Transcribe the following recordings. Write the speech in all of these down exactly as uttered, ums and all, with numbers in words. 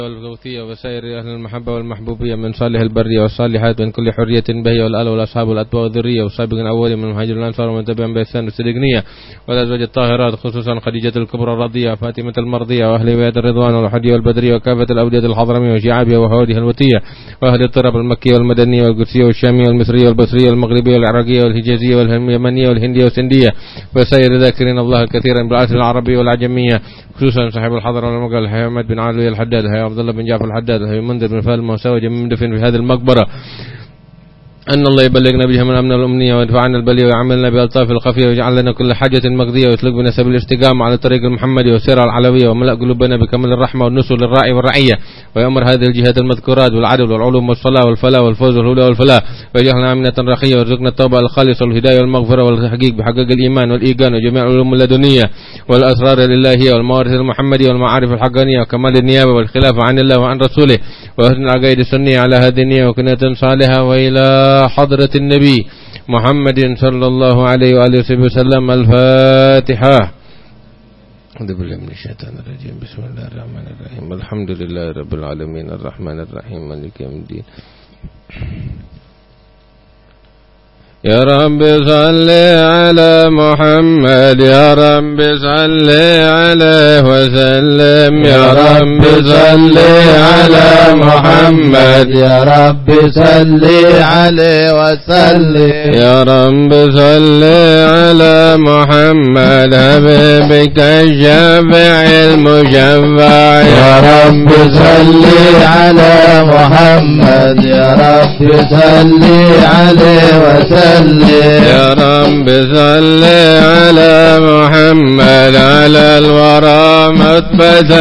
والغوثية وسائر أهل المحبة والمحبوبية من صالح البرية والصالحات من كل حرية بهية والآل والأصحاب والأتباع والذرية والسابق الأولين من المهاجرين والأنصار ومن تبعهم بإحسان والصديقية والأزواج الطاهرات خصوصا خديجة الكبرى الرضية فاطمة المرضية وأهل بيت الرضوان والحدية والبدرية وكافة الأودية الحضرمية وشعابها وحوادها الوتية وأهل الطرب المكية والمدنية والقدسية والشامية والمصرية والبصرية والمغربية والعراقية والحجازية واليمنية والهندية والسندية وسائر ذاكرين الله كثيرا بالعصر العربي والعجمية خصوصا صاحب الحضر والمقال الحي محمد بن علي الحداد الحي عبد الله بن جعفر الحداد الحي منذر بن فهد الموسوي من دفن في هذه المقبرة أن الله يبلغنا بها من أمن الأمنية ويدفعنا البلية ويعملنا بألطاف الخفية ويجعل لنا كل حاجة مقضية ويسلك بنا سبيل الاستقامة على الطريق المحمدي والسيرة العلوية وملأ قلوبنا بكمال الرحمة والنصر للراعي والرعية ويأمر هذه الجهات المذكورات والعدل والعلوم والصلاة والفلاح والفوز والهدى والفلاح ويجعلنا آمنة رخية ويرزقنا التوبة الخالصة والهداية والمغفرة والتحقيق بحقق الإيمان والإيقان وجميع العلوم اللدنية والأسرار الإلهية والموارث المحمدية والمعارف الحقانية وكمال النيابة والخلافة عن الله وعن رسوله وحسن العقائد السنية على هذه النية وكنية صالحة وإلى حضرة النبي محمد صلى الله عليه وآله وصحبه وسلم. الفاتحة. أعوذ بالله من الشيطان الرجيم. بسم الله الرحمن الرحيم. الحمد لله رب العالمين الرحمن الرحيم مالك يوم الدين. يا رب صل على محمد يا رب صل عليه وسلم يا رب صل على محمد يا رب صل عليه وسلم يا رب صل على محمد حبيبك الشافع المشفع يا رب صل على محمد يا رب صل عليه وسلم يا رب صل على محمد على الورى مثبة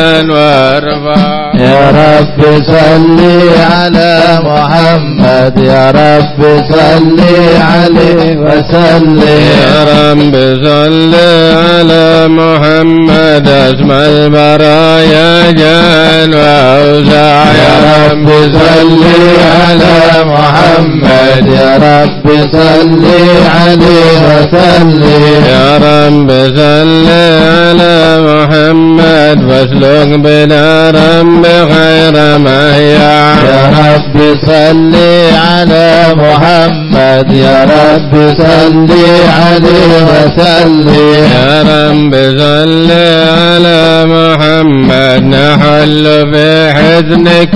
وارفع يا رب صل على محمد يا رب صل عليه وسلم يا رب صل على محمد اسمى البرايا جان واوسع يا رب صل على محمد يا رب صل عليه وسلم يا رب صل على محمد فاسلك بنا رب خير مهيع يا رب صل على محمد يا رب صل عليه وسلم يا رب صل على محمد نحل في حزنك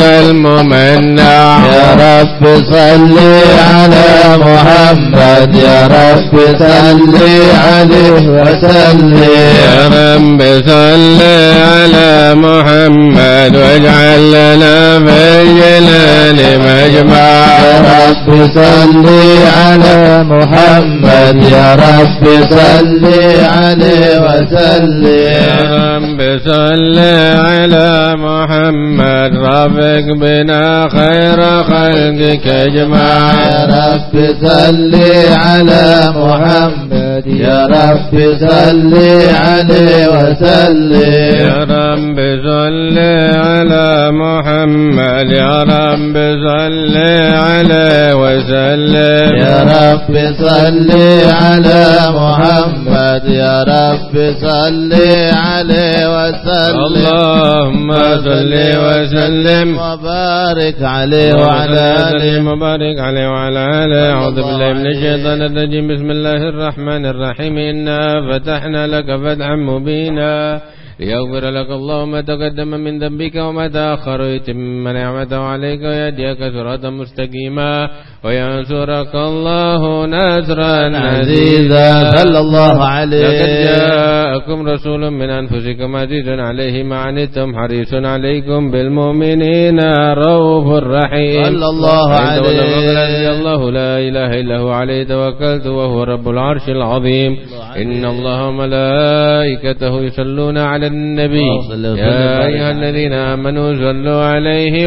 الممنع يا رب صل على محمد يا رب صل عليه وسلم يا رب صل على محمد واجعل لنا في الجلال مجمع يا رب صل على محمد يا رب صل عليه وسلم يا رب صل على محمد رافق بنا خير خلقك اجمع يا رب صل على محمد يا رب صل عليه وسلم يا رب صل على محمد يا رب صل عليه وسلم يا رب صل على محمد يا رب صل عليه وسلم اللهم صل وسلم وبارك عليه وعلى آله وبارك عليه وعلى آله. أعوذ بالله من الشيطان الرجيم. بسم الله الرحمن الرحيم. إنا فتحنا لك فتحا مبينا ليغفر لك الله ما تقدم من ذنبك وما تأخر ويتم نعمته عليك ويهديك صراطا مستقيما وينصرك الله نصرا عزيزا. صلى الله عليه. لقد جاءكم رسول من أنفسكم عزيز عليه ما عنتم حريص عليكم بالمؤمنين رؤوف رحيم. صلى الله عليه. الله لا إله إلا هو عليه توكلت وهو رب العرش العظيم. إن الله وملائكته يصلون على النبي يا أيها الذين آمنوا صلوا عليه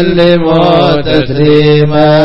وسلموا تسليما.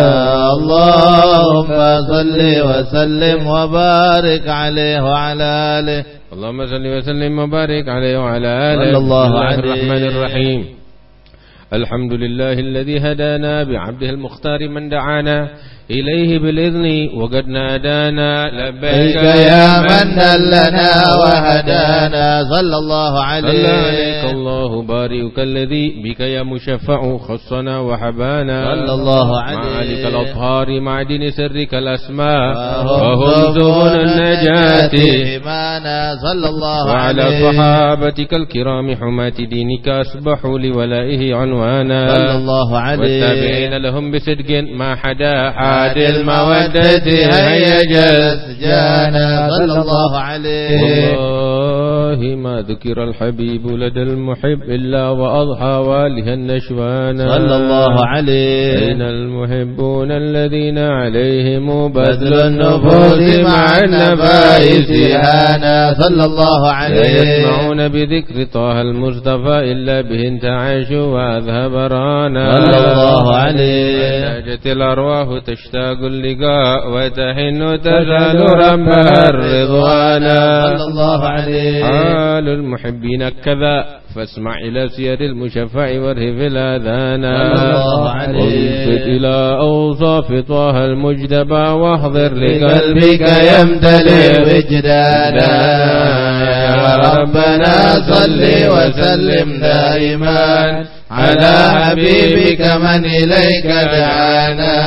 اللهم صل وسلم وبارك عليه وعلى آله. اللهم صل وسلم وبارك عليه وعلى آله. صلى الله عليه. الرحمن الرحيم. الحمد لله الذي هدانا بعبده المختار من دعانا إليه بالإذن وقد نادانا لبيك يا من دلنا وهدانا صلى الله عليه. صلى عليك الله بارئك الذي بك يا مشفع خصنا وحبانا صلى الله عليه. معالك الأطهار معدن سرك الأسماء وهم دون النجاة إيمانا صلى الله وعلى عليه. صحابتك الكرام حماة دينك أصبحوا لولائه عنوانا صلى الله عليه. والتابعين لهم بصدق ما حدا حاد المودة هيجت جانا صلى الله عليه. والله ما ذكر الحبيب لدى المحب إلا وأضحى والها النشوانا صلى الله عليه. أين المحبون الذين عليهم بذل النفوس مع النفائس هانا صلى الله عليه. لا يسمعون بذكر طه المصطفى إلا به انتعاش وأذهب رانا صلى الله عليه. ناجت الأرواح تشتاق اللقاء وتحن تزال ربها الرضوانا صلى الله عليه. حال المحبين كذا فاسمع إلى سير المشفع وارهف الأذانا صلى الله عليه. وانصت إلى أوصاف طه المجتبى واحضر لقلبك يمتلئ وجدانا يا ربنا صل وسلم دائما على حبيبك من إليك دعانا.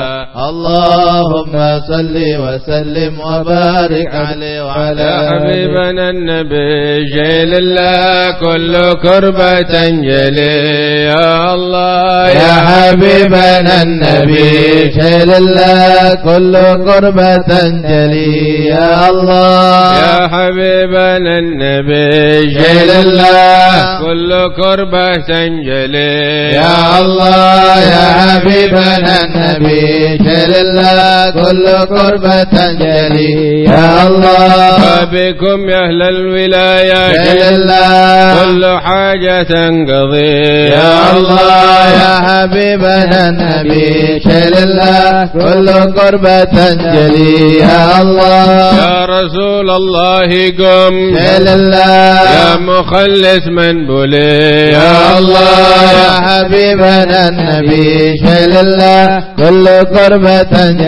اللهم صل وسلم وبارك عليه وعلى حبيبنا النبي جيل الله كل كربة تنجلي يا الله يا حبيبنا النبي جيل الله كل كربة تنجلي يا الله يا حبيبنا النبي جيل الله كل كربة تنجلي يا الله يا حبيبنا النبي جل الله كل قربة تنجلي يا الله. وبكم يا أهل الولاية جل الله كل حاجة تنقضي يا الله يا حبيبنا النبي جل الله كل قربة تنجلي يا الله. يا رسول الله قم جل الله يا مخلص من بلي يا الله يا حبيبنا النبي جل الله كل قربة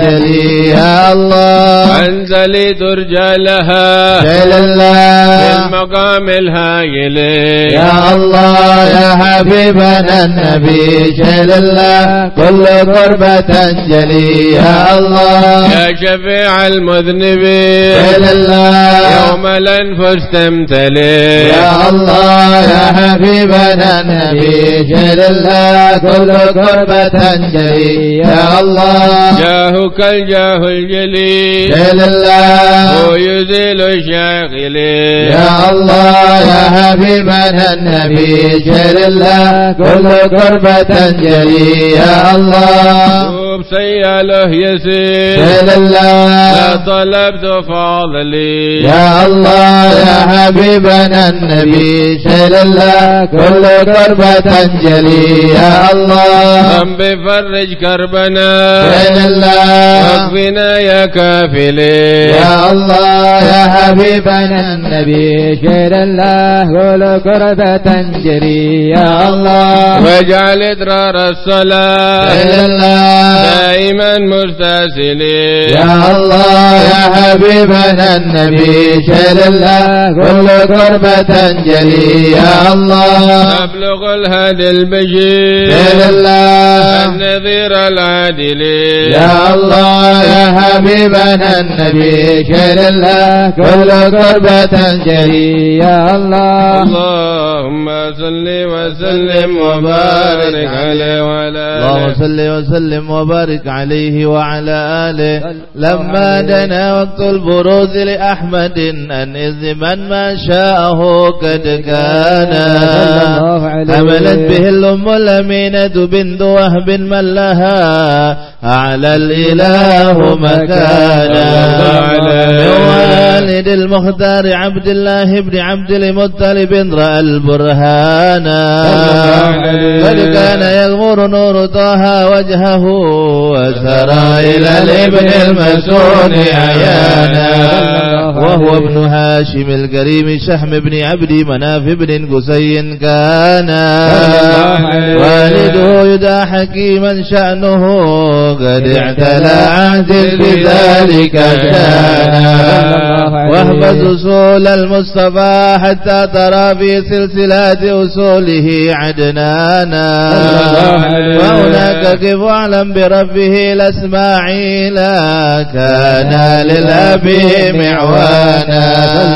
تنجلي يا الله. أنزلي ترجى لها جل الله في المقام الهائل يا الله يا حبيبنا النبي جل الله كل قربة تنجلي يا الله. يا شفيع المذنبين جل الله يوم الأنفس تمتلي يا الله يا حبيبنا النبي جل الله كل قربة تنجلي يا الله. جاهك الجاه الجليل جل الله ويزيل الشاغلين يا الله يا حبيبنا النبي جل الله كل قربة تنجلي يا الله. دوب سياله يسير جل الله لا طلبت فاضلي يا الله يا حبيبنا النبي جل الله كل قربة تنجلي يا الله. رب فرج كربنا جل الله واكفنا يا كافلي يا الله يا حبيبنا النبي جل الله كل قربة تنجلي يا الله. واجعل إدرار الصلاة جل الله دائما مستسلي يا الله يا حبيبنا النبي جل الله كل قربة تنجلي يا الله. نبلغ الهدي البشير جل الله النذير العادل يا الله يا حبيبنا النبي جل الله كل قربة تنجلي يا الله. اللهم صل وسلم وبارك عليه وعلى اللهم آله. صل وسلم وبارك عليه وعلى آله. لما دنا وقت البروز لأحمد أنز من ما شاءه قد كان حملت به الأم الأمينة بنت وهب من لها أعلى الإله مكانا. والد المختار عبد الله بن عبد المطلب رأى البرهانا قد كان يغمر نور طه وجهه وسرى إلى الابن المسون عيانا. وهو ابن هاشم الكريم شحم بن عبد مناف بن قسي كان والده يدعى حكيما شأنه قد اعتلى عهد بذلك شانا واحفظ أصول المصطفى حتى ترى في سلسلات أصوله عدنانا وهناك قف أعلم بربه الأسماعيل كان للأب معوانا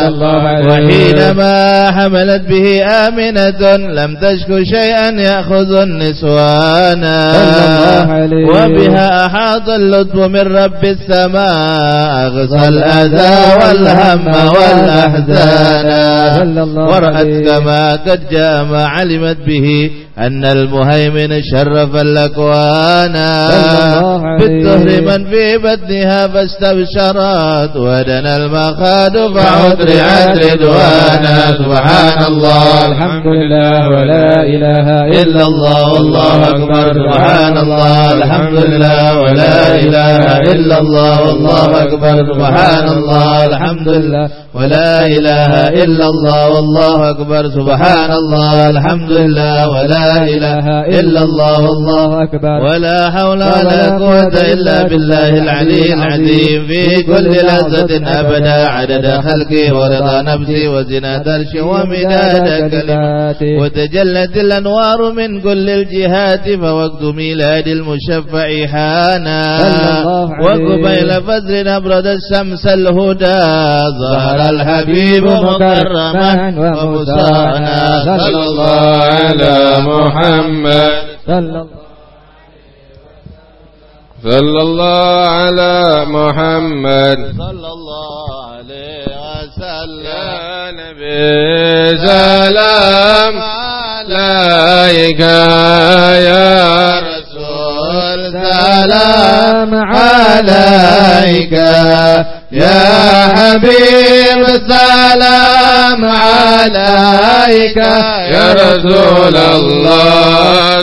وحينما حملت به آمنة لم تشك شيئا يأخذ النسوانا وبها أحاط اللطف من رب السماء أغصى الأذى والهم والأحزان ورأت كما قد جاء ما علمت به أن المهيمن شرف الأكوان بالدهر من في بدنها فاستبشرت ودنا المخاد فعطرعت رضوانا سبحان الله الحمد لله ولا إله إلا الله والله أكبر سبحان الله الحمد لله ولا إله إلا الله والله أكبر سبحان الله الحمد لله ولا إله إلا الله والله أكبر سبحان الله الحمد لله ولا إله إلا الله والله أكبر ولا حول ولا قوة إلا بالله العلي العظيم في كل لحظة أبدا عدد خلقه ورضا نفسي وزنة عرشه ومداد كلماته وتجلت الأنوار من كل الجهات فوقت ميلاد المشفع حانا وقبيل فجر أبرد الشمس الهدى ظهر الحبيب مكرما ومسانا صلى الله على محمد صلى الله على محمد صلى الله عليه وسلم يا نبي سلام عليك يا رسول سلام عليك يا حبيب سلام عليك يا رسول الله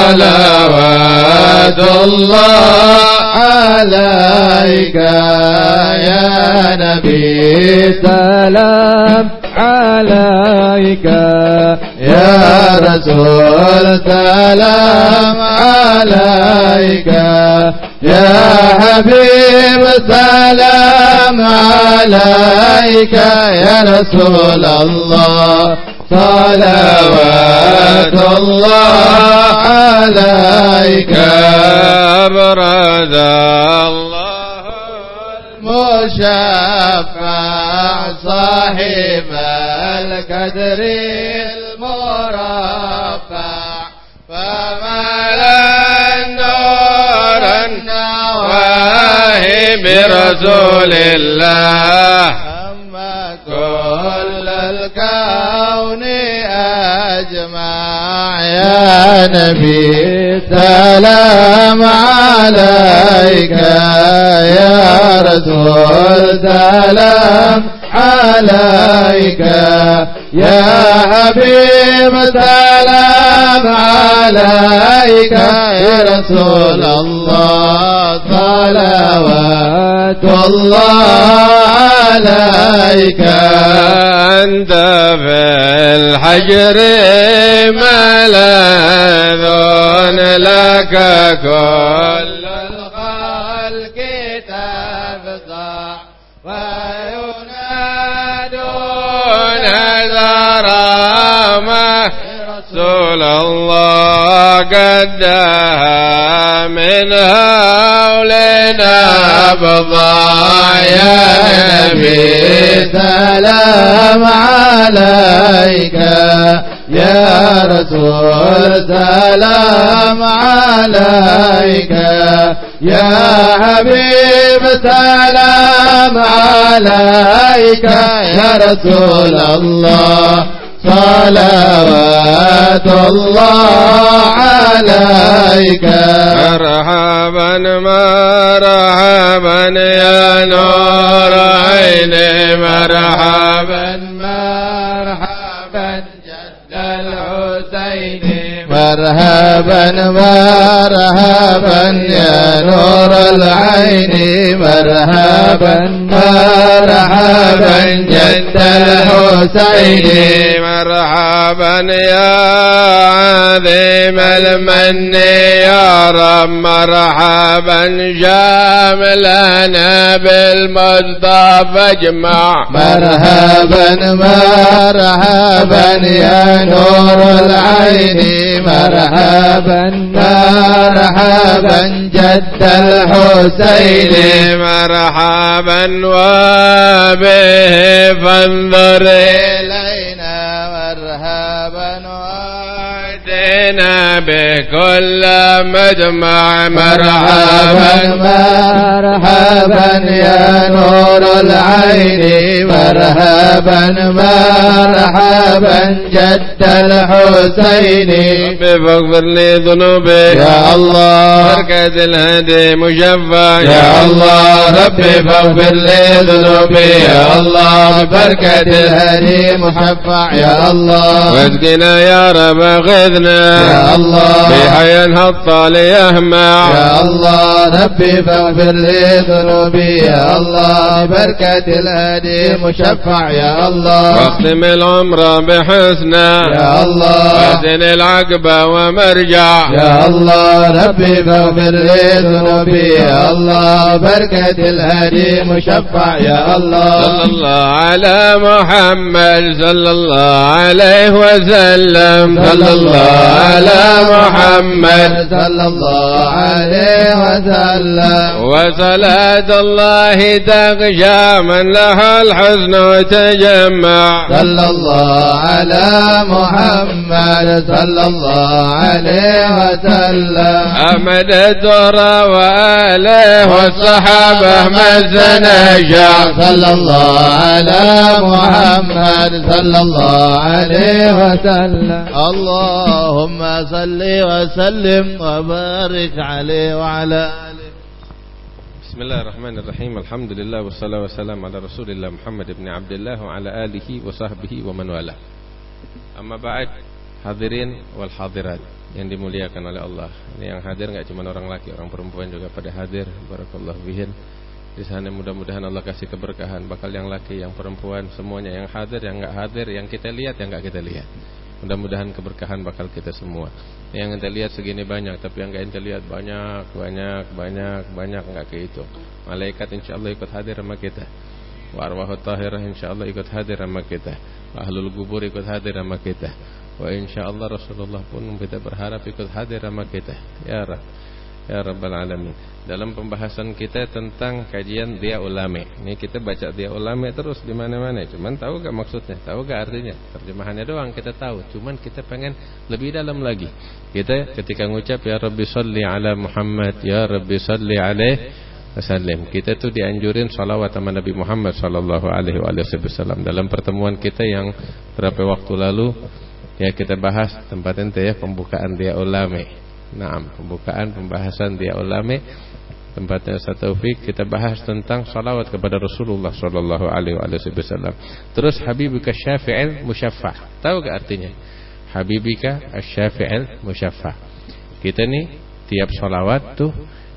صلوات الله عليك يا نبي سلام عليك يا رسول سلام عليك يا حبيب سلام عليك يا رسول الله صلوات الله عليك أبرز الله المشفع صاحب القدر المرفع فملا النور النواهي برسول الله أما كل الكون أجمع يا نبي سلام عليك يا رسول سلام عليك يا حبيب سلام عليك يا رسول الله صلوات الله عليك أنت في الحجر ملاذ لك كل الخلق تفزع وينادون زرامة رسول الله قدها من هولنا بضاع يا نبي سلام عليك يا رسول سلام عليك يا حبيب سلام عليك يا رسول الله صلوات الله عليك مرحبا مرحبا يا نور عيني مرحبا مرحبا جد الحسين مرحبا مرحبا يا نور العين مرحبا مرحبا جد الحسين مرحبا يا عظيم المن يا رب مرحبا شاملنا بالمصطفى اجمع مرحبا مرحبا يا نور العين مرحبا مرحبا جد الحسين مرحبا وبه فانظر إلينا مرحبا واتنا بكل مجمع مرحبا مرحبا يا نور العين مرحبا مرحبا جد الحسين فاغفر لي ذنوبي يا الله بركة الهدي مشفع يا الله ربي فاغفر لي ذنوبي يا الله ببركة الهدي مشفع يا الله واسقنا يا رب اغثنا يا الله بحي الهطال يهمع يا الله ربي فاغفر لي ذنوبي يا الله ببركة الهدي مشفع يا الله واختم العمر بحسنا يا الله واسن العقبة ومرجع يا الله ربي فاغفر لي ذنوبي يا الله بركة الهدي مشفع يا الله صلى الله على محمد صلى الله عليه وسلم صلى الله على محمد صلى الله عليه وسلم وصلاة الله تغشى من لها الحزن وتجمع صلى الله على محمد صلى الله عليه وسلم أحمد الدرى وآله والصحابة مزنجا صلى الله على محمد صلى الله عليه وسلم اللهم صل وسلم وبارك عليه وعلى آله. بسم الله الرحمن الرحيم الحمد لله والصلاة والسلام على رسول الله محمد بن عبد الله وعلى آله وصحبه ومن والاه. Amma ba'd, hadirin wal hadirat yang dimuliakan oleh Allah. Ini yang hadir enggak cuma orang laki, orang perempuan juga pada hadir. Barakallahu fihin. Di sana mudah-mudahan Allah kasih keberkahan bakal yang laki, yang perempuan, semuanya yang hadir, yang enggak hadir, yang kita lihat, yang enggak kita lihat. Mudah-mudahan keberkahan bakal kita semua. Yang kita lihat segini banyak, tapi yang enggak kita lihat banyak, banyak, banyak, banyak enggak kehitung. Malaikat insyaallah ikut hadir sama kita. Wa arwahut tahirah insyaallah ikut hadir sama kita. Wa ahlul kubur ikut hadir sama kita. Wa insyaallah Rasulullah pun kita berharap ikut hadir sama kita. Ya Rabb, ya Rabbal alamin. Dalam pembahasan kita tentang kajian Dia Ulame. Ini kita baca Dia Ulame terus di mana-mana. Cuman tahu enggak maksudnya? Tahu enggak artinya? Terjemahannya doang kita tahu. Cuman kita pengen lebih dalam lagi. Kita ketika ngucap ya Rabbi shalli ala Muhammad, ya Rabbi shalli alaihi wasallam, kita tuh dianjurin salawat sama Nabi Muhammad sallallahu alaihi wasallam. Dalam pertemuan kita yang berapa waktu lalu ya kita bahas tempat ente ya pembukaan Dia Ulame. Naam, pembukaan pembahasan Dia Ulame tempatnya Ustaz Taufik, kita bahas tentang salawat kepada Rasulullah sallallahu alaihi wasallam. Terus Habibika Syafi'il Musyaffa. Tahu enggak artinya? Habibika Asy-Syafi'il Musyaffa. Kita nih tiap salawat tuh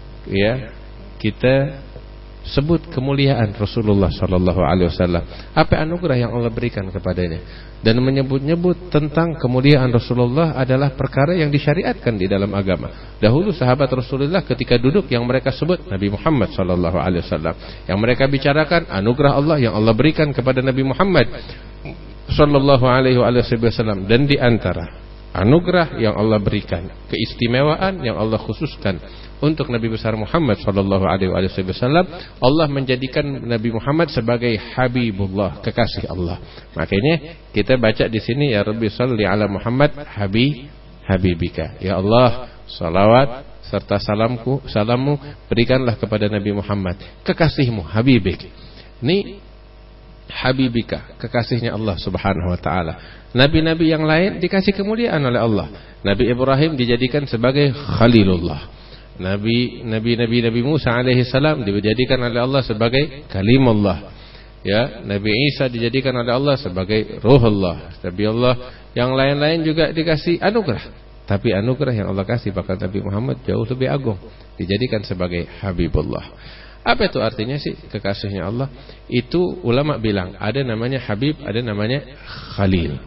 ya kita sebut kemuliaan Rasulullah sallallahu alaihi wasallam. Apa anugerah yang Allah berikan kepadanya. Dan menyebut-nyebut tentang kemuliaan Rasulullah adalah perkara yang disyariatkan di dalam agama. Dahulu sahabat Rasulullah ketika duduk yang mereka sebut Nabi Muhammad sallallahu alaihi wasallam. Yang mereka bicarakan anugerah Allah yang Allah berikan kepada Nabi Muhammad sallallahu alaihi wasallam. Dan di antara anugerah yang Allah berikan, keistimewaan yang Allah khususkan untuk Nabi besar Muhammad sallallahu alaihi wasallam, Allah menjadikan Nabi Muhammad sebagai Habibullah, kekasih Allah. Makanya kita baca di sini ya Rabbi shalli ala Muhammad habib habibika. Ya Allah, salawat serta salamku, salammu berikanlah kepada Nabi Muhammad, kekasihmu, habibik. Ini habibika, kekasihnya Allah Subhanahu wa taala. Nabi-nabi yang lain dikasih kemuliaan oleh Allah. Nabi Ibrahim dijadikan sebagai Khalilullah. Nabi Nabi Nabi Nabi Musa alaihi salam dijadikan oleh Allah sebagai kalimullah. Ya, Nabi Isa dijadikan oleh Allah sebagai ruhullah. Nabi Allah yang lain-lain juga dikasih anugerah. Tapi anugerah yang Allah kasih bahkan Nabi Muhammad jauh lebih agung, dijadikan sebagai Habibullah. Apa itu artinya sih kekasihnya Allah? Itu ulama bilang ada namanya Habib, ada namanya Khalil.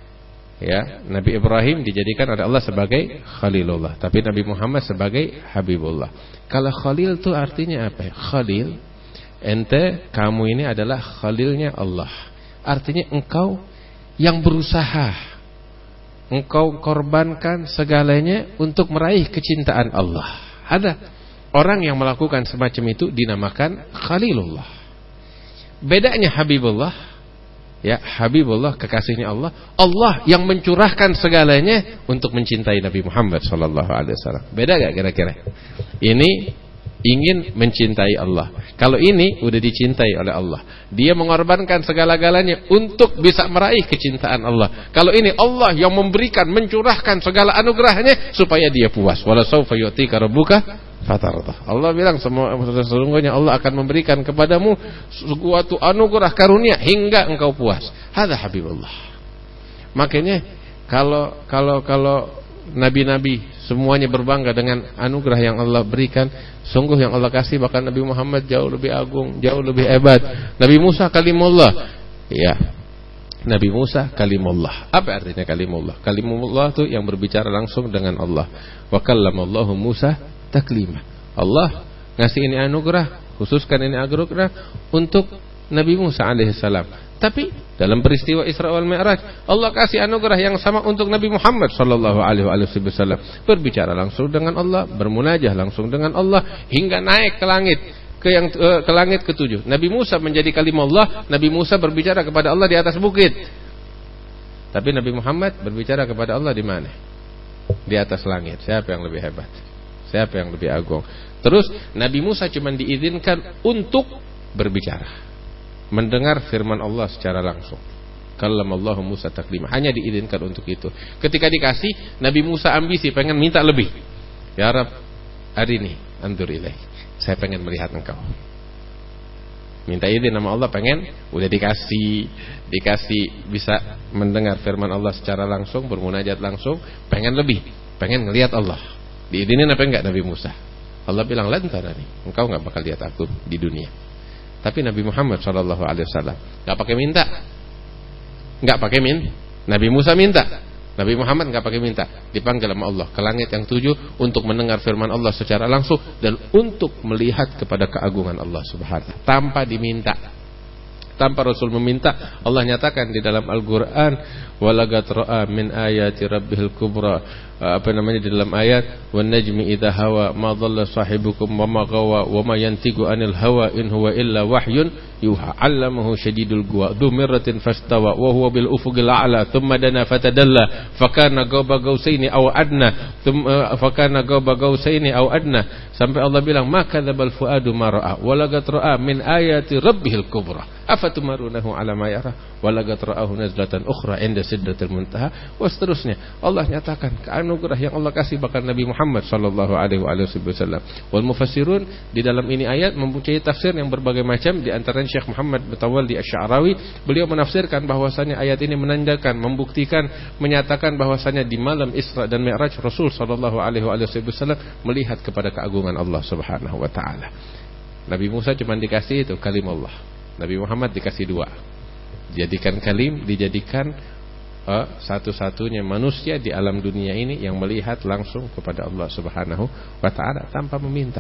Ya, Nabi Ibrahim dijadikan oleh Allah sebagai Khalilullah, tapi Nabi Muhammad sebagai Habibullah. Kalau Khalil itu artinya apa? Khalil, ente, kamu ini adalah Khalilnya Allah. Artinya engkau yang berusaha, engkau korbankan segalanya untuk meraih kecintaan Allah. Ada orang yang melakukan semacam itu dinamakan Khalilullah. Bedanya Habibullah, ya, Habibullah kekasihnya Allah, Allah yang mencurahkan segalanya untuk mencintai Nabi Muhammad sallallahu alaihi wasallam. Beda gak kira-kira? Ini ingin mencintai Allah. Kalau ini udah dicintai oleh Allah, dia mengorbankan segala-galanya untuk bisa meraih kecintaan Allah. Kalau ini Allah yang memberikan, mencurahkan segala anugerahnya supaya dia puas. Wala saufa yu'tika rabbuka fatardah. Allah bilang semua sesungguhnya Allah akan memberikan kepadamu suatu anugerah karunia hingga engkau puas. Hadza Habibullah. Makanya kalau kalau kalau nabi-nabi semuanya berbangga dengan anugerah yang Allah berikan, sungguh yang Allah kasih bahkan Nabi Muhammad jauh lebih agung, jauh lebih hebat. Nabi Musa kalimullah. Ya. Nabi Musa kalimullah. Apa artinya kalimullah? Kalimullah itu yang berbicara langsung dengan Allah. Wa kallamallahu Musa taklima. Allah ngasih ini anugerah, khususkan ini anugerah untuk Nabi Musa alaihissalam. Tapi dalam peristiwa Isra wal Mi'raj, Allah kasih anugerah yang sama untuk Nabi Muhammad sallallahu alaihi wasallam. Berbicara langsung dengan Allah, bermunajah langsung dengan Allah hingga naik ke langit, ke yang ke langit ketujuh. Nabi Musa menjadi kalimullah, Nabi Musa berbicara kepada Allah di atas bukit. Tapi Nabi Muhammad berbicara kepada Allah di mana? Di atas langit. Siapa yang lebih hebat? Siapa yang lebih agung? Terus Nabi Musa cuma diizinkan untuk berbicara, mendengar firman Allah secara langsung. Kallamallahu Musa taklima. Hanya diizinkan untuk itu. Ketika dikasih, Nabi Musa ambisi, pengen minta lebih. Ya Rab, hari ini andur ilaih, saya pengen melihat engkau. Minta izin sama Allah, pengen, udah dikasih, dikasih bisa mendengar firman Allah secara langsung, bermunajat langsung, pengen lebih, pengen ngelihat Allah. Diizinin apa enggak Nabi Musa? Allah bilang lantarani, engkau enggak bakal lihat aku di dunia. Tapi Nabi Muhammad sallallahu alaihi wasallam enggak pakai minta. Enggak pakai min. Nabi Musa minta. Nabi Muhammad enggak pakai minta. Dipanggil sama Allah ke langit yang tujuh untuk mendengar firman Allah secara langsung dan untuk melihat kepada keagungan Allah Subhanahu tanpa diminta. Tanpa Rasul meminta, Allah nyatakan di dalam Al-Qur'an, walagat ra'a min ayati rabbihil kubra. Apa namanya di dalam ayat, wan najmi idza hawa ma dhalla sahibukum wa ma ghawa wa ma yantiqu anil hawa in huwa illa wahyun yuha 'allamahu shadidul quwa dzu mirratin fastawa wa huwa bil ufuqil a'la thumma dana fatadalla fakana qaba qausaini aw adna thumma fakana qaba qausaini aw adna, sampai Allah bilang maka dzabal fuadu ma ra'a walagat ra'a min ayati rabbihil kubra afatumarunahu 'ala ma yara walagat ra'ahu nazlatan ukhra 'inda sidratil muntaha. Was seterusnya Allah nyatakan anugerah yang Allah kasih bahkan Nabi Muhammad sallallahu alaihi wasallam. Wal mufassirun di dalam ini ayat mempunyai tafsir yang berbagai macam. Di antaranya Syekh Muhammad Mutawalli Asy-Sya'rawi, beliau menafsirkan bahwasanya ayat ini menandakan, membuktikan, menyatakan bahwasanya di malam Isra dan Mi'raj Rasul sallallahu alaihi wasallam melihat kepada keagungan Allah Subhanahu wa taala. Nabi Musa cuma dikasih itu kalimullah. Nabi Muhammad dikasih dua. Dijadikan kalim, dijadikan Uh, satu-satunya manusia di alam dunia ini yang melihat langsung kepada Allah Subhanahu wa taala tanpa meminta.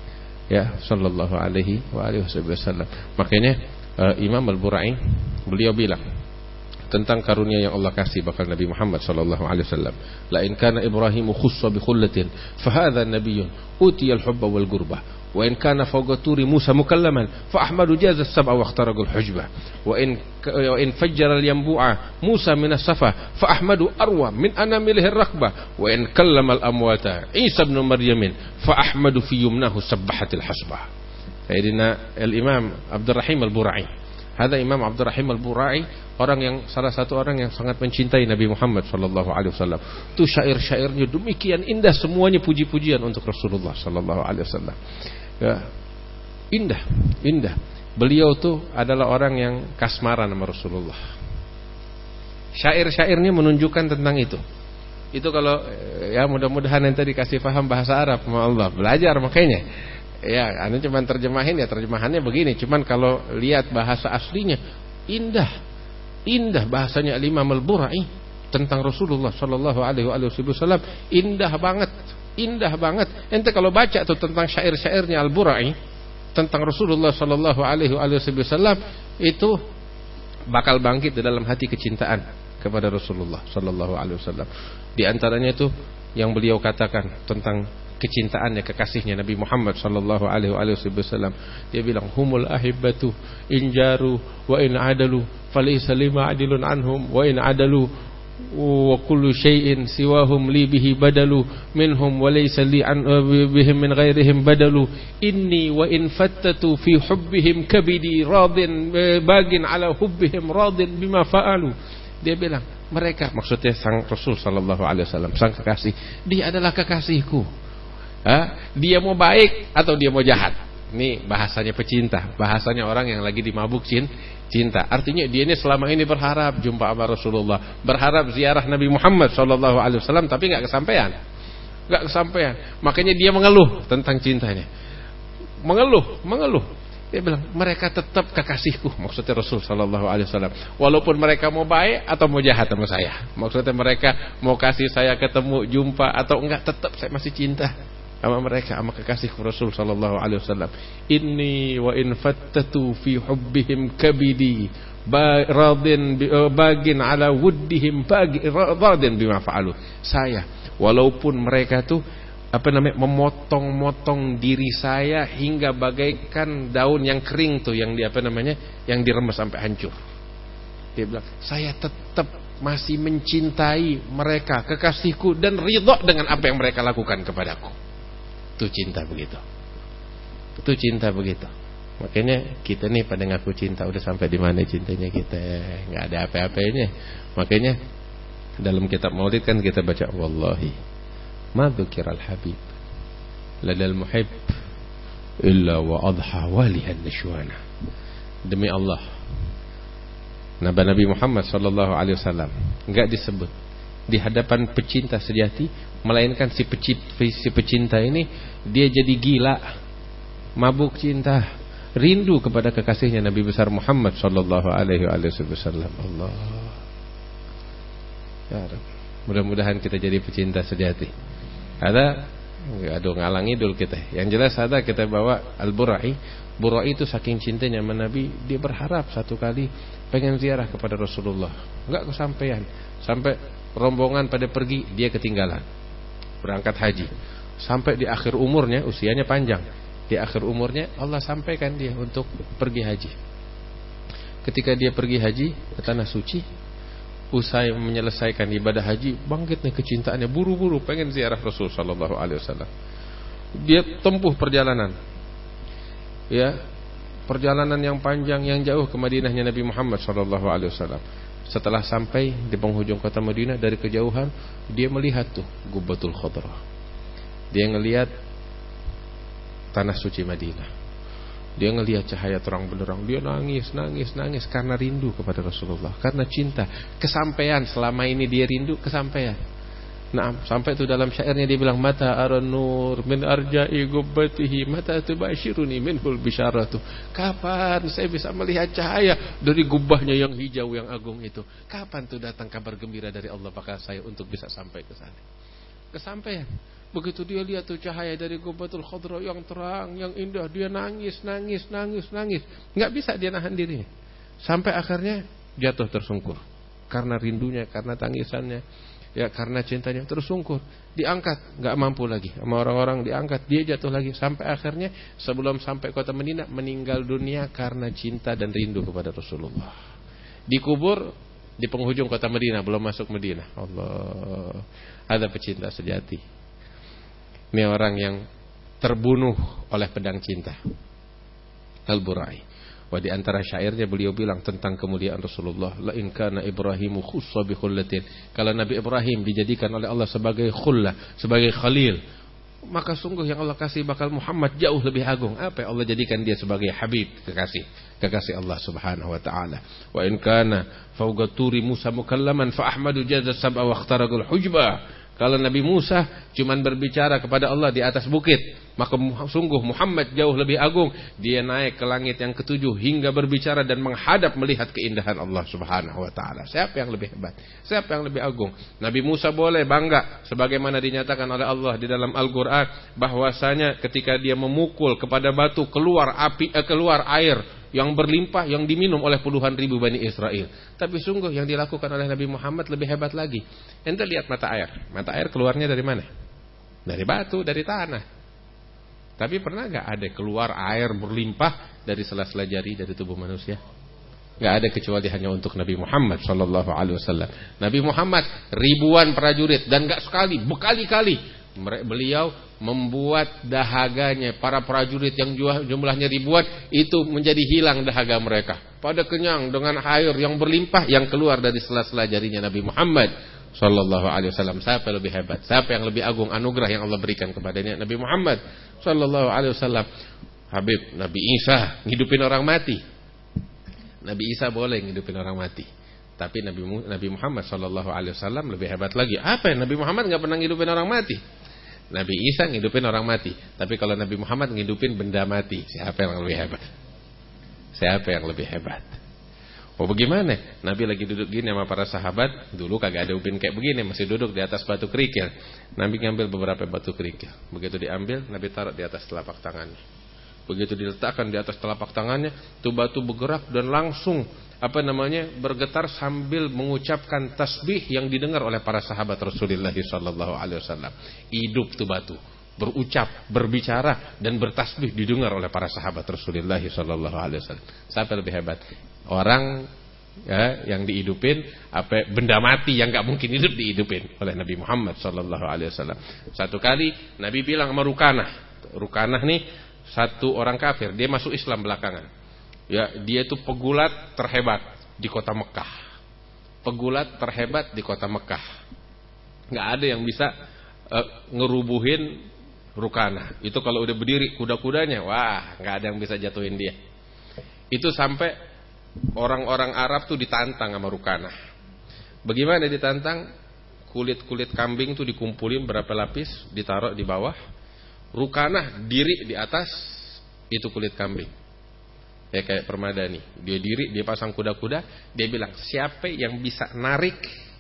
Ya, sallallahu alaihi wa alihi wasallam. Makanya uh, Imam Al-Burai beliau bilang tentang karunia yang Allah kasih bakal Nabi Muhammad sallallahu alaihi wasallam, la in kana Ibrahimu khussa bi khullatin fa hadha nabiyyun utiya al-hubba wal qurba wa in kana fawqa turi Musa mukallaman fa Ahmadu jaza as-sab'a wa ikhtaraqa al-hujba wa in wa in fajjara al-yanbu'a Musa min as-safa fa Ahmadu arwa min anamilihi ar-rakba wa in kallama al-amwata Isa ibn Maryam fa Ahmadu fi yumnahu sabbahat al-hasba. Sayyidina al-Imam Abdurrahim Al-Burai, hadza Imam Abdurrahim Al-Burai, orang yang salah satu orang yang sangat mencintai Nabi Muhammad sallallahu alaihi wasallam. Itu syair-syairnya demikian indah, semuanya puji-pujian untuk Rasulullah sallallahu alaihi wasallam. Ya, indah, indah. Beliau tuh adalah orang yang kasmaran sama Rasulullah. Syair-syairnya menunjukkan tentang itu. Itu kalau ya mudah-mudahan nanti dikasih paham bahasa Arab sama Allah. Belajar makanya. Ya, anu cuman terjemahin ya terjemahannya begini. Cuman kalau lihat bahasa aslinya indah. Indah bahasanya Al-Imam Al-Bura'i tentang Rasulullah sallallahu alaihi wasallam, indah banget. Indah banget. Ente kalau baca tuh tentang syair-syairnya Al-Bura'i tentang Rasulullah sallallahu alaihi wasallam, itu bakal bangkit di dalam hati kecintaan kepada Rasulullah sallallahu alaihi wasallam. Di antaranya itu yang beliau katakan tentang kecintaannya, kekasihnya Nabi Muhammad sallallahu alaihi wasallam. Dia bilang, humul ahibbatu in jaru wa in adalu falaysa lima adilun anhum wa in adalu wa kullu syai'in siwahum li bihi badalu minhum wa laysa li an bihim min ghairihim badalu inni wa in fattatu fi hubbihim kabidi radin bagin ala hubbihim radin bima fa'alu. Dia bilang, mereka, maksudnya sang Rasul sallallahu alaihi wasallam, sang kekasih, dia adalah kekasihku. Ha? Dia mau baik atau dia mau jahat. Ini bahasanya pecinta, bahasanya orang yang lagi dimabuk cinta. Artinya dia ini selama ini berharap jumpa sama Rasulullah, berharap ziarah Nabi Muhammad sallallahu alaihi wasallam, tapi nggak kesampaian, nggak kesampaian. Makanya dia mengeluh tentang cintanya, mengeluh, mengeluh. Dia bilang, mereka tetap kekasihku, maksudnya Rasul sallallahu alaihi wasallam. Walaupun mereka mau baik atau mau jahat sama saya, maksudnya mereka mau kasih saya ketemu, jumpa atau enggak, tetap saya masih cinta sama mereka, sama kekasihku Rasul sallallahu alaihi wasallam. Inni wa in fattatu fi hubbihim kabidi radin bagin ala wuddihim radin bima fa'alu. Saya, walaupun mereka tuh apa namanya memotong-motong diri saya hingga bagaikan daun yang kering tuh, yang di apa namanya yang diremes sampai hancur. Dia bilang, saya tetap masih mencintai mereka, kekasihku, dan ridha dengan apa yang mereka lakukan kepadaku. Itu cinta begitu. Itu cinta begitu. Makanya kita nih pada ngaku cinta, udah sampai di mana cintanya kita? Nggak ada apa-apanya. Makanya dalam kitab Maulid kan kita baca, wallahi ma dzukiral habib ladal muhib illa wa adha walihan nishwana. Demi Allah, Nabi Nabi Muhammad sallallahu alaihi wasallam enggak disebut di hadapan pecinta sejati, melainkan si pecinta, si pecinta ini dia jadi gila, mabuk cinta, rindu kepada kekasihnya Nabi besar Muhammad sallallahu alaihi wasallam. Allah ya Rabb, mudah-mudahan kita jadi pecinta sejati. Ada, aduh ngalang idul kita. Yang jelas ada kita bawa Al-Bura'i. Bura'i itu saking cintanya sama Nabi, dia berharap satu kali pengen ziarah kepada Rasulullah, enggak kesampaian. Sampai rombongan pada pergi, dia ketinggalan berangkat haji. Sampai di akhir umurnya, usianya panjang, di akhir umurnya Allah sampaikan dia untuk pergi haji. Ketika dia pergi haji ke tanah suci, usai menyelesaikan ibadah haji, bangkit nih kecintaannya, buru-buru pengen ziarah Rasul sallallahu alaihi wasallam. Dia tempuh perjalanan, ya, perjalanan yang panjang, yang jauh ke Madinahnya Nabi Muhammad sallallahu alaihi wasallam. Setelah sampai di penghujung kota Madinah, dari kejauhan dia melihat tuh Gubbatul Khadra. Dia ngelihat tanah suci Madinah. Dia ngelihat cahaya terang benderang, dia nangis, nangis, nangis karena rindu kepada Rasulullah, karena cinta, kesampaian. Selama ini dia rindu, kesampaian. Nah, sampai itu dalam syairnya dia bilang, mata aran nur min arja'i gubbatihi mata tubashiruni minhul bisyaratu. Kapan saya bisa melihat cahaya dari gubahnya yang hijau yang agung itu? Kapan tuh datang kabar gembira dari Allah bakal saya untuk bisa sampai ke sana? Kesampaian. Begitu dia lihat tuh cahaya dari Gubbatul Khadra yang terang, yang indah, dia nangis, nangis, nangis, nangis. Nggak bisa dia nahan dirinya. Sampai akhirnya jatuh tersungkur. Karena rindunya, karena tangisannya, ya karena cintanya, tersungkur. Diangkat, nggak mampu lagi. Sama orang-orang diangkat, dia jatuh lagi. Sampai akhirnya sebelum sampai kota Madinah, meninggal dunia karena cinta dan rindu kepada Rasulullah. Dikubur di penghujung kota Madinah, belum masuk Madinah. Allah, ada pecinta sejati. Ini orang yang terbunuh oleh pedang cinta, Al-Bura'i. Wah, di antara syairnya beliau bilang tentang kemuliaan Rasulullah, la in kana Ibrahimu khussa bi khullatin. Kalau Nabi Ibrahim dijadikan oleh Allah sebagai khullah, sebagai khalil, maka sungguh yang Allah kasih bakal Muhammad jauh lebih agung. Apa yang Allah jadikan dia sebagai habib, kekasih, kekasih Allah Subhanahu wa taala. Wa in kana fawqa turi Musa mukallaman fa Ahmadu jaza sab'a wa ikhtaraqul hujba. Kalau Nabi Musa cuman berbicara kepada Allah di atas bukit, maka sungguh Muhammad jauh lebih agung. Dia naik ke langit yang ketujuh hingga berbicara dan menghadap melihat keindahan Allah Subhanahu wa taala. Siapa yang lebih hebat? Siapa yang lebih agung? Nabi Musa boleh bangga sebagaimana dinyatakan oleh Allah di dalam Al-Qur'an bahwasanya ketika dia memukul kepada batu keluar api eh, keluar air yang berlimpah yang diminum oleh puluhan ribu Bani Israel. Tapi sungguh yang dilakukan oleh Nabi Muhammad lebih hebat lagi. Ente lihat mata air. Mata air keluarnya dari mana? Dari batu, dari tanah. Tapi pernah gak ada keluar air berlimpah dari sela-sela jari dari tubuh manusia? Gak ada kecuali hanya untuk Nabi Muhammad sallallahu alaihi wasallam. Nabi Muhammad ribuan prajurit dan gak sekali, berkali-kali beliau membuat dahaganya para prajurit yang jumlahnya ribuan itu menjadi hilang dahaga mereka. Pada kenyang dengan air yang berlimpah yang keluar dari sela-sela jarinya Nabi Muhammad sallallahu alaihi wasallam. Siapa yang lebih hebat? Siapa yang lebih agung anugerah yang Allah berikan kepadanya? Nabi Muhammad sallallahu alaihi wasallam. Habib Nabi Isa ngidupin orang mati. Nabi Isa boleh ngidupin orang mati. Tapi Nabi Nabi Muhammad sallallahu alaihi wasallam lebih hebat lagi. Apa ya? Nabi Muhammad enggak pernah ngidupin orang mati. Nabi Isa ngidupin orang mati. Tapi kalau Nabi Muhammad ngidupin benda mati, siapa yang lebih hebat? Siapa yang lebih hebat? Oh bagaimana? Nabi lagi duduk gini sama para sahabat. Dulu kagak ada ubin kayak begini, masih duduk di atas batu kerikil. Nabi ngambil beberapa batu kerikil. Begitu diambil, Nabi taruh di atas telapak tangannya. Begitu diletakkan di atas telapak tangannya, tuh batu bergerak dan langsung apa namanya bergetar sambil mengucapkan tasbih yang didengar oleh para sahabat Rasulullah sallallahu alaihi wasallam. Hidup tuh batu, berucap, berbicara dan bertasbih didengar oleh para sahabat Rasulullah sallallahu alaihi wasallam. Siapa lebih hebat? Orang ya, yang dihidupin apa benda mati yang enggak mungkin hidup dihidupin oleh Nabi Muhammad sallallahu alaihi wasallam. Satu kali Nabi bilang sama Rukanah. Rukanah nih satu orang kafir, dia masuk Islam belakangan. Ya, dia itu pegulat terhebat di kota Mekah. Pegulat terhebat di kota Mekah. Enggak ada yang bisa uh, ngerubuhin Rukanah. Itu kalau udah berdiri kuda-kudanya, wah, enggak ada yang bisa jatuhin dia. Itu sampai orang-orang Arab tuh ditantang sama Rukanah. Bagaimana ditantang? Kulit-kulit kambing tuh dikumpulin berapa lapis, ditaruh di bawah. Rukanah diri di atas itu kulit kambing. Ya kayak Permadani, dia diri, dia pasang kuda-kuda, dia bilang siapa yang bisa narik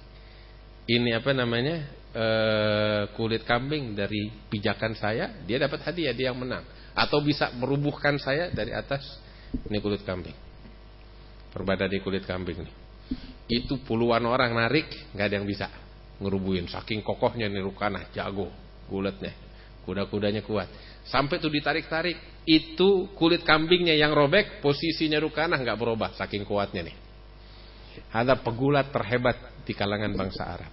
ini apa namanya e, kulit kambing dari pijakan saya, dia dapat hadiah, dia yang menang. Atau bisa merubuhkan saya dari atas ini kulit kambing. Permadani kulit kambing nih. Itu puluhan orang narik, nggak ada yang bisa ngerubuhin. Saking kokohnya nih Rukanah, jago, gulatnya, kuda-kudanya kuat. Sampai tuh ditarik-tarik, itu kulit kambingnya yang robek, posisinya Rukanah nggak berubah, saking kuatnya nih. Ada pegulat terhebat di kalangan bangsa Arab.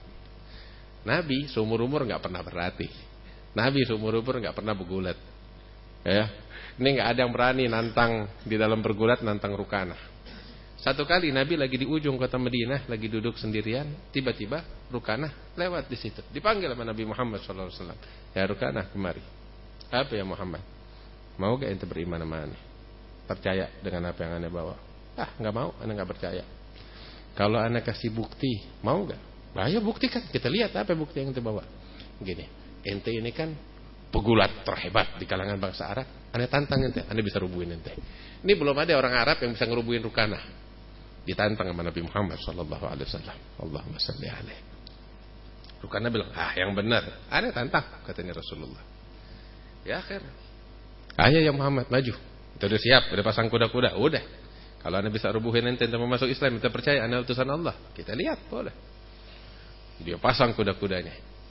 Nabi seumur-umur nggak pernah berlatih. Nabi seumur-umur nggak pernah bergulat. Ya, ini nggak ada yang berani nantang di dalam bergulat nantang Rukanah. Satu kali Nabi lagi di ujung kota Madinah, lagi duduk sendirian, tiba-tiba Rukanah lewat di situ. Dipanggil sama Nabi Muhammad shallallahu alaihi wasallam. Ya Rukanah, kemari. Apa ya Muhammad? Mau gak ente beriman sama ane? Percaya dengan apa yang ane bawa? Ah, gak mau, ane gak percaya. Kalau ane kasih bukti, mau gak? Nah, ayo buktikan, kita lihat apa bukti yang ente bawa. Gini, ente ini kan pegulat terhebat di kalangan bangsa Arab. Ane tantang ente, ane bisa rubuhin ente. Ini belum ada orang Arab yang bisa ngerubuhin Rukanah. Ditantang sama Nabi Muhammad sallallahu alaihi wasallam. Allahumma salli alaihi. Rukanah bilang, ah yang benar, ane tantang, katanya Rasulullah. Ya akhir, ayo ya Muhammad maju. Kita udah siap, udah pasang kuda-kuda, udah. Kalau anda bisa rubuhin ente untuk masuk Islam, kita percaya anda utusan Allah. Kita lihat, boleh. Dia pasang kuda-kudanya.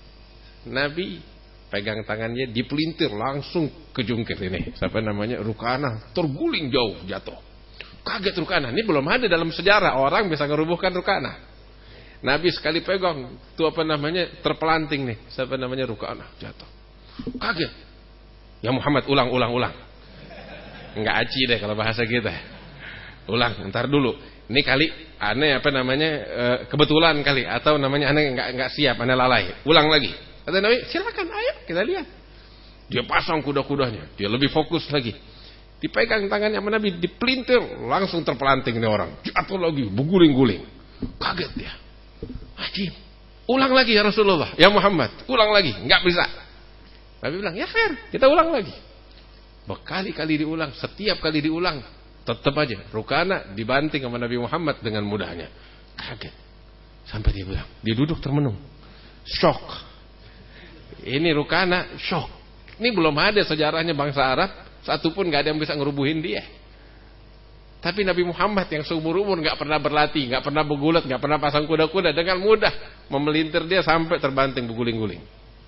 Nabi pegang tangannya, dipelintir langsung kejungkir ini. Siapa namanya? Rukanah, terguling jauh, jatuh. Kaget Rukanah. Ini belum ada dalam sejarah orang bisa ngerubuhkan Rukanah. Nabi sekali pegang, itu apa namanya? Terpelanting nih. Siapa namanya? Rukanah, jatuh. Kaget. Ya Muhammad, ulang, ulang, ulang. Enggak aci deh kalau bahasa kita. Ulang, ntar dulu. Ini kali aneh apa namanya e, kebetulan kali atau namanya aneh enggak enggak siap, aneh lalai. Ulang lagi. Kata Nabi, silakan, ayo kita lihat. Dia pasang kuda-kudanya, dia lebih fokus lagi. Dipegang tangannya sama Nabi, dipelintir, langsung terpelanting nih orang. Jatuh lagi, berguling-guling. Kaget dia. Ajib. Ulang lagi ya Rasulullah, ya Muhammad, ulang lagi. Enggak bisa. Nabi bilang, ya khair, kita ulang lagi. Berkali-kali diulang, setiap kali diulang, tetap aja Rukana dibanting sama Nabi Muhammad dengan mudahnya. Kaget. Sampai dia bilang, dia duduk termenung. Shock. Ini Rukana shock. Ini belum ada sejarahnya bangsa Arab, satupun gak ada yang bisa ngerubuhin dia. Tapi Nabi Muhammad yang seumur-umur gak pernah berlatih, gak pernah bergulat, gak pernah pasang kuda-kuda, dengan mudah memelintir dia sampai terbanting berguling-guling.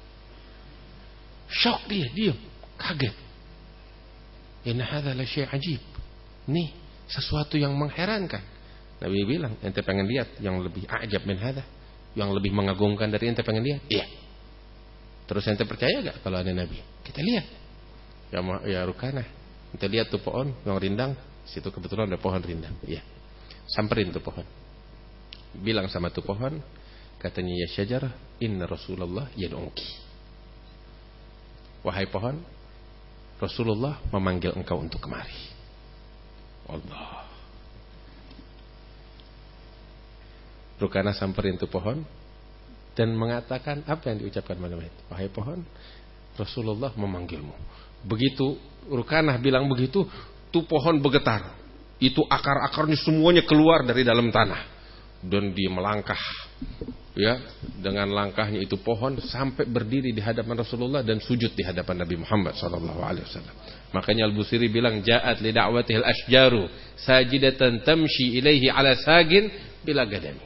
Shock dia, diam, kaget. Inna hadza la syai' ajib. Nih, sesuatu yang mengherankan. Nabi bilang, ente pengen lihat yang lebih ajab min hadza? Yang lebih mengagumkan dari ente pengen lihat? Iya. Terus ente percaya gak kalau ada Nabi? Kita lihat. Ya, ya Rukana, ente lihat tuh pohon yang rindang, situ kebetulan ada pohon rindang. Iya. Samperin tuh pohon. Bilang sama tuh pohon, katanya ya syajarah, inna Rasulullah yad'uki. Wahai pohon, Rasulullah memanggil engkau untuk kemari. Allah. Rukana samperin tuh pohon dan mengatakan apa yang diucapkan malam itu. Wahai pohon, Rasulullah memanggilmu. Begitu Rukana bilang begitu, tuh pohon bergetar. Itu akar-akarnya semuanya keluar dari dalam tanah dan dia melangkah. Ya, dengan langkahnya itu pohon sampai berdiri di hadapan Rasulullah dan sujud di hadapan Nabi Muhammad sallallahu alaihi wasallam. Makanya Al-Busiri bilang ja'at li da'watihil asjaru sajidatan tamshi ilaihi ala sagin bila gadami.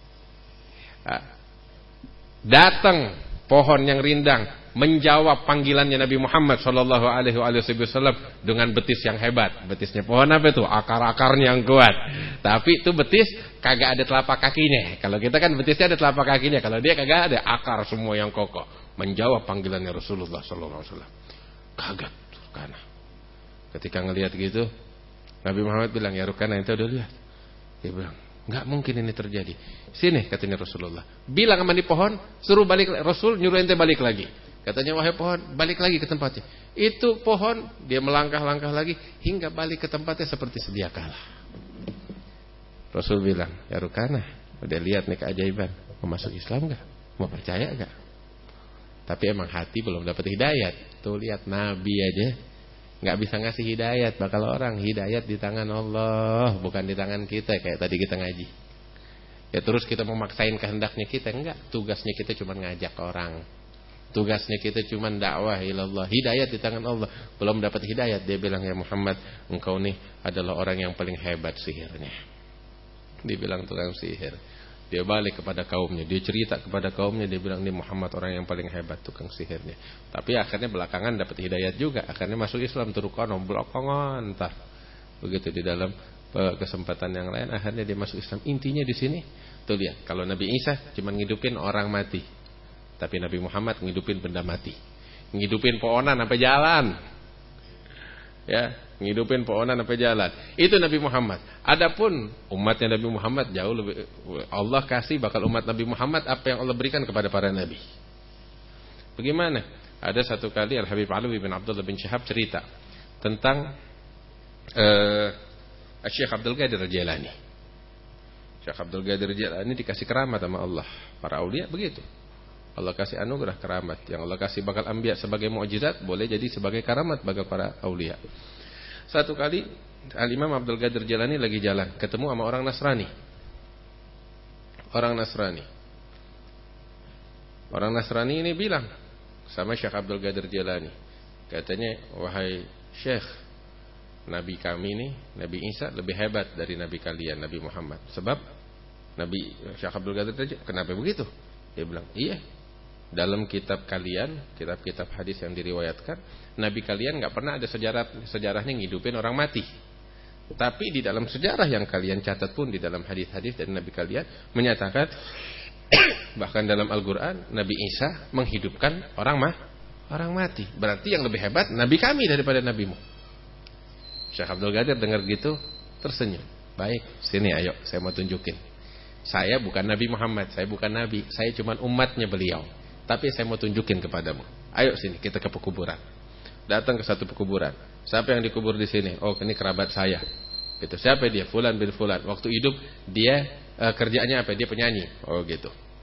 Datang pohon yang rindang menjawab panggilannya Nabi Muhammad sallallahu alaihi wasallam dengan betis yang hebat. Betisnya pohon apa itu? Akar-akarnya yang kuat. Tapi itu betis kagak ada telapak kakinya. Kalau kita kan betisnya ada telapak kakinya. Kalau dia kagak ada, akar semua yang kokoh. Menjawab panggilannya Rasulullah sallallahu alaihi wasallam. Kaget Rukana. Ketika ngelihat gitu, Nabi Muhammad bilang, "Ya Rukana, ente udah lihat?" Dia bilang, "Enggak mungkin ini terjadi." "Sini," katanya Rasulullah. "Bilang sama di pohon, suruh balik." Rasul nyuruh ente balik lagi. Katanya, "Wahai pohon, balik lagi ke tempatnya." Itu pohon, dia melangkah-langkah lagi hingga balik ke tempatnya seperti sedia kala. Rasul bilang, "Ya Rukana, udah lihat nih keajaiban. Mau masuk Islam gak? Mau percaya gak?" Tapi emang hati belum dapat hidayat. Tuh lihat Nabi aja gak bisa ngasih hidayat bakal orang. Hidayat di tangan Allah, bukan di tangan kita. Kayak tadi kita ngaji. Ya terus kita memaksain kehendaknya kita. Enggak, tugasnya kita cuma ngajak orang. Tugasnya kita cuma dakwah ilallah. Hidayat di tangan Allah. Belum dapat hidayat, dia bilang, "Ya Muhammad, engkau nih adalah orang yang paling hebat sihirnya." Dibilang tukang sihir. Dia balik kepada kaumnya, dia cerita kepada kaumnya, dia bilang, "Ini Muhammad orang yang paling hebat tukang sihirnya." Tapi akhirnya belakangan dapat hidayat juga. Akhirnya masuk Islam turukono belakangan entah. Begitu di dalam kesempatan yang lain akhirnya dia masuk Islam. Intinya di sini tuh lihat, kalau Nabi Isa cuma ngidupin orang mati. Tapi Nabi Muhammad ngidupin benda mati. Ngidupin pohonan sampai jalan. Ya, ngidupin pohonan sampai jalan. Itu Nabi Muhammad. Adapun umatnya Nabi Muhammad jauh lebih, Allah kasih bakal umat Nabi Muhammad apa yang Allah berikan kepada para nabi. Bagaimana? Ada satu kali Al-Habib Alwi bin Abdullah bin Syihab cerita tentang uh, Syekh Abdul Qadir Al-Jilani. Syekh Abdul Qadir Al-Jilani dikasih keramat sama Allah. Para aulia begitu. Allah kasih anugerah keramat. Yang Allah kasih bakal anbiya sebagai mukjizat, boleh jadi sebagai karamat bagi para aulia. Satu kali Al-Imam Abdul Qadir Jilani lagi jalan, ketemu sama orang Nasrani. Orang Nasrani. Orang Nasrani ini bilang sama Syekh Abdul Qadir Jilani. Katanya, "Wahai Syekh, Nabi kami ini, Nabi Isa lebih hebat dari Nabi kalian, Nabi Muhammad. Sebab Nabi Syekh Abdul Qadir tanya, kenapa begitu?" Dia bilang, "Iya. Dalam kitab kalian, kitab-kitab hadis yang diriwayatkan, Nabi kalian gak pernah ada sejarah sejarahnya ngidupin orang mati. Tapi di dalam sejarah yang kalian catat pun di dalam hadis-hadis dari Nabi kalian menyatakan bahkan dalam Al-Quran Nabi Isa menghidupkan orang mah orang mati. Berarti yang lebih hebat Nabi kami daripada Nabimu." Syekh Abdul Qadir dengar gitu tersenyum. "Baik, sini ayo, saya mau tunjukin. Saya bukan Nabi Muhammad, saya bukan Nabi, saya cuma umatnya beliau. Tapi saya mau tunjukin kepadamu. Ayo sini, kita ke pekuburan." Datang ke satu pekuburan. "Siapa yang dikubur di sini?" "Oh, ini kerabat saya." Gitu. "Siapa dia?" "Fulan bin Fulan. Waktu hidup dia e, kerjanya apa? Dia penyanyi." "Oh, gitu."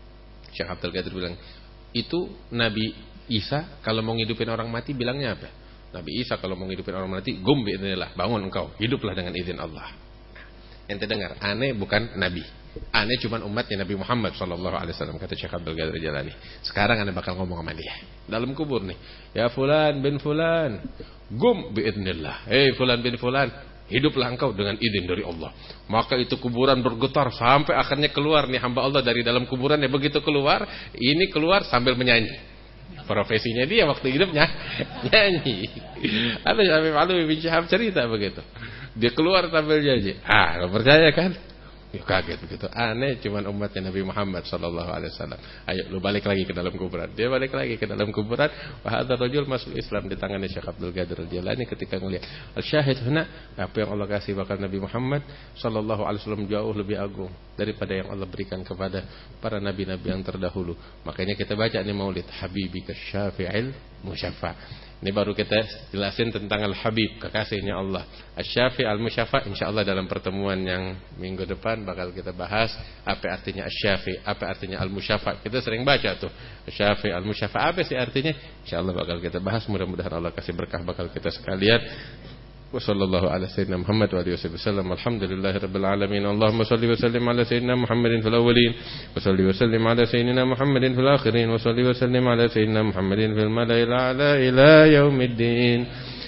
Syekh Abdul Qadir bilang, itu Nabi Isa kalau mau ngidupin orang mati bilangnya apa? Nabi Isa kalau mau ngidupin orang mati, gum bi'idznillah, bangun engkau, hiduplah dengan izin Allah. Ente dengar, aneh bukan Nabi, aneh cuman umatnya Nabi Muhammad sallallahu alaihi wasallam, kata Syekh Abdul Qadir Jalani. Sekarang aneh bakal ngomong sama dia dalam kubur nih, ya fulan bin fulan, gum bi'idznillah, hei fulan bin fulan, hiduplah engkau dengan izin dari Allah. Maka itu kuburan bergetar sampai akhirnya keluar nih hamba Allah dari dalam kuburannya. Begitu keluar, ini keluar sambil menyanyi. Profesinya dia waktu hidupnya nyanyi. Ada Habib Alwi bin Syihab cerita begitu. Dia keluar sambil nyanyi. Ah, lo percaya kan? Ya kaget begitu. Aneh cuman umatnya Nabi Muhammad sallallahu alaihi wasallam. Ayo lu balik lagi ke dalam kuburan. Dia balik lagi ke dalam kuburan. Wa hadzal rajul masuk Islam di tangannya Syekh Abdul Qadir Jalani ketika ngelihat. Al-syahid huna, apa yang Allah kasih bakal Nabi Muhammad sallallahu alaihi wasallam jauh lebih agung daripada yang Allah berikan kepada para nabi-nabi yang terdahulu. Makanya kita baca nih Maulid Habibika Syafi'il Musyaffa'. Ini baru kita jelasin tentang Al-Habib, kekasihnya Allah. Asy-Syafi' Al-Musyaffa' insyaallah dalam pertemuan yang minggu depan bakal kita bahas apa artinya Asy-Syafi', apa artinya Al-Musyaffa'. Kita sering baca tuh Asy-Syafi' Al-Musyaffa', apa sih artinya? Insyaallah bakal kita bahas, mudah-mudahan Allah kasih berkah bakal kita sekalian. Wassallallahu ala sayyidina Muhammad wa alihi wasallam. Alhamdulillahirabbil alamin. Allahumma shalli wa sallim ala sayyidina Muhammadin fil awwalin wa shalli wa sallim ala sayyidina Muhammadin fil akhirin wa shalli wa sallim ala sayyidina Muhammadin fil mala'il a'la ila yaumiddin.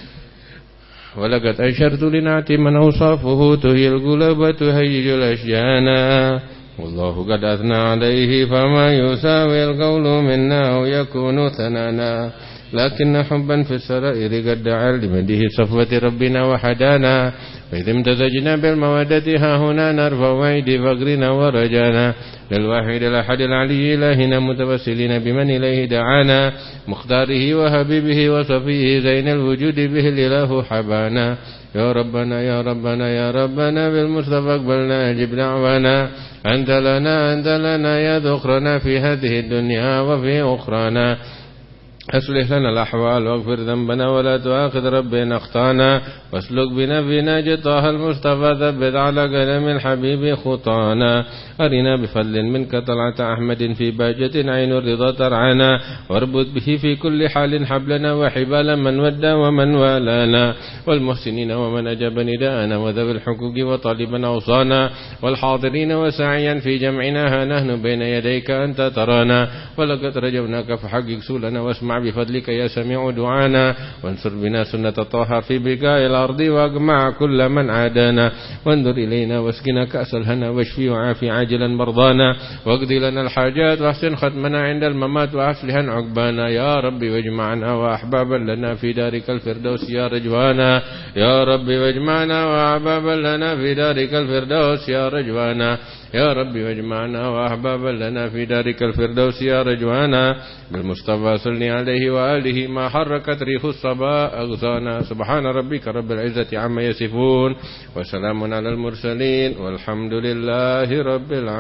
Wa laqad ashartu linati man awsafuhu tuhil qulaba tuhayyijul asjana. Wallahu qad athna alayhi fama yusawil qawlu minna aw yakunu thanana. لكن حبا في السرائر قد دعا لمده صفوة ربنا وحدانا وإذا امتزجنا بالمودة ها هنا نرفع وعيد فقرنا ورجانا للواحد الأحد العلي إلهنا متوسلين بمن إليه دعانا مختاره وحبيبه وصفيه زين الوجود به الإله حبانا يا ربنا يا ربنا يا ربنا بالمصطفى اقبلنا أجب دعوانا أنت لنا أنت لنا يا ذخرنا في هذه الدنيا وفي أخرانا أصلح لنا الأحوال واغفر ذنبنا ولا تؤاخذ ربنا أخطانا واسلك بنا في نهج طه المصطفى ثبت على قدم الحبيب خطانا أرنا بفضل منك طلعة أحمد في باجة عين الرضا ترعانا واربط به في كل حال حبلنا وحبال من ودى ومن والانا والمحسنين ومن أجاب نداءنا وذوي الحقوق وطالبا أوصانا والحاضرين وساعيا في جمعنا ها نحن بين يديك أنت ترانا ولقد رجوناك فحقق سولنا واسمع بفضلك يا سميع دعانا وانصر بنا سنة طه في بقاء الأرض واجمع كل من عادانا وانظر إلينا واسقنا كأس الهنا واشفي وعافي عاجلا مرضانا واقضي لنا الحاجات واحسن ختمنا عند الممات وأصلحا عقبانا يا ربي واجمعنا وأحبابا لنا في دارك الفردوس يا رجوانا يا ربي واجمعنا وأحبابا لنا في دارك الفردوس يا رجوانا يا ربي واجمعنا وأحبابا لنا في دارك الفردوس يا رجوانا بالمصطفى صلي عليه وآله ما حركت ريح الصبا أغصانا سبحان ربك رب العزة عما يصفون وسلام على المرسلين والحمد لله رب العالمين.